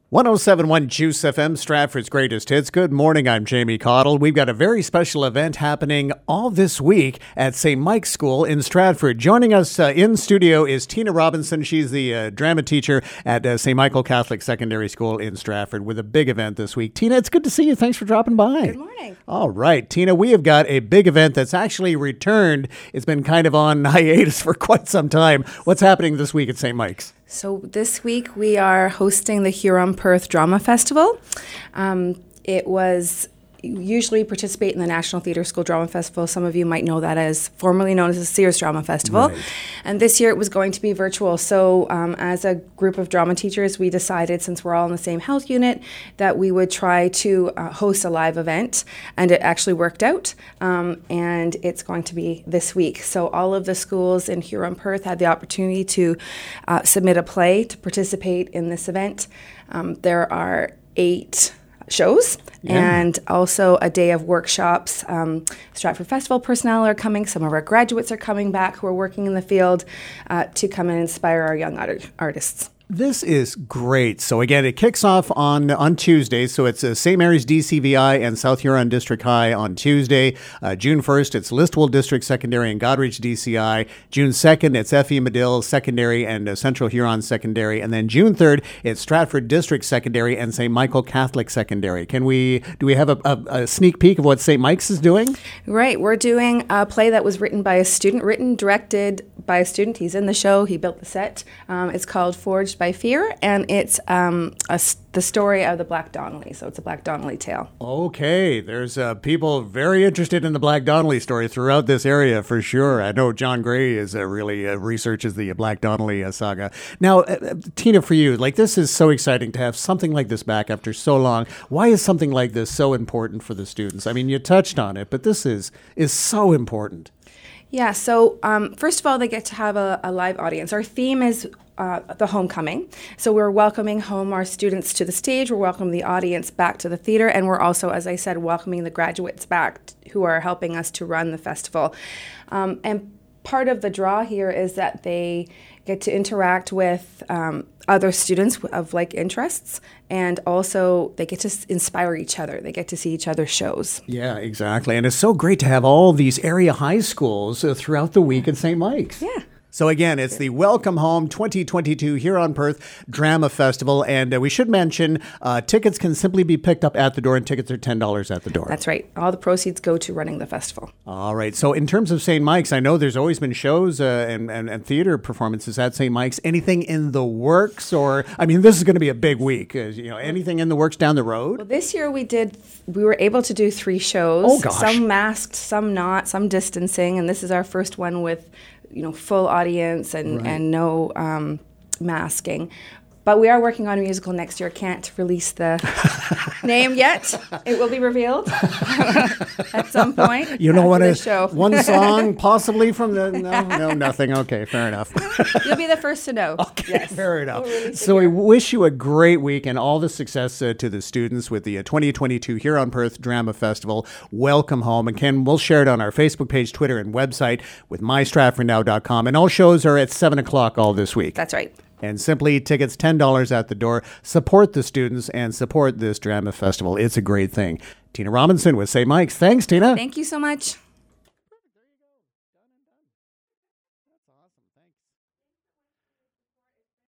107.1 Juice FM, Stratford's greatest hits. Good morning, I'm Jamie Cottle. We've got a very special event happening all this week at St. Mike's School in Stratford. Joining us in studio is Tina Robinson. She's the drama teacher at St. Michael Catholic Secondary School in Stratford with a big event this week. Tina, it's good to see you. Thanks for dropping by. Good morning. All right, Tina, we have got a big event that's actually returned. It's been kind of on hiatus for quite some time. What's happening this week at St. Mike's? So this week we are hosting the Huron-Perth Drama Festival. It was usually participate in the National Theatre School Drama Festival. Some of you might know that as formerly known as the Sears Drama Festival. Right. And this year it was going to be virtual. So as a group of drama teachers, we decided, since we're all in the same health unit, that we would try to host a live event. And it actually worked out. And it's going to be this week. So all of the schools in Huron-Perth had the opportunity to submit a play to participate in this event. There are 8 shows and also a day of workshops. Stratford Festival personnel are coming. Some of our graduates are coming back who are working in the field to come and inspire our young artists. This is great. So again, it kicks off on Tuesday. So it's St. Mary's DCVI and South Huron District High on Tuesday. June 1st, it's Listowel District Secondary and Goderich DCI. June 2nd, it's F.E. Medill Secondary and Central Huron Secondary. And then June 3rd, it's Stratford District Secondary and St. Michael Catholic Secondary. Do we have a sneak peek of what St. Mike's is doing? Right. We're doing a play that was written by a student, directed by a student. He's in the show. He built the set. It's called Forged by Fear, and it's the story of the Black Donnelly. So it's a Black Donnelly tale. Okay, there's people very interested in the Black Donnelly story throughout this area for sure. I know John Gray is really researches the Black Donnelly saga. Now, Tina, for you, this is so exciting to have something like this back after so long. Why is something like this so important for the students? I mean, you touched on it, but this is so important. Yeah, so first of all, they get to have a live audience. Our theme is the homecoming. So we're welcoming home our students to the stage, we're welcoming the audience back to the theater, and we're also, as I said, welcoming the graduates back who are helping us to run the festival. And part of the draw here is that they get to interact with other students of like interests, and also they get to inspire each other. They get to see each other's shows. Yeah, exactly. And it's so great to have all these area high schools throughout the week at St. Mike's. Yeah. So again, it's the Welcome Home 2022 Huron-Perth Drama Festival. And we should mention tickets can simply be picked up at the door, and tickets are $10 at the door. That's right. All the proceeds go to running the festival. All right. So in terms of St. Mike's, I know there's always been shows and theater performances at St. Mike's. Anything in the works? Or, I mean, this is going to be a big week. Anything in the works down the road? Well, this year we were able to do 3 shows. Oh, gosh. Some masked, some not, some distancing. And this is our first one with full audience and no masking. But we are working on a musical next year. Can't release the name yet. It will be revealed at some point. You don't want to show. One song possibly from the no nothing. Okay, fair enough. You'll be the first to know. Okay, yes. Fair enough. We'll so we wish you a great week and all the success to the students with the 2022 Huron-Perth Drama Festival. Welcome home. And Ken, we'll share it on our Facebook page, Twitter, and website with mystratfordnow.com. And all shows are at 7 o'clock all this week. That's right. And simply tickets $10 at the door. Support the students and support this drama festival. It's a great thing. Tina Robinson with St. Mike's. Thanks, Tina. Thank you so much.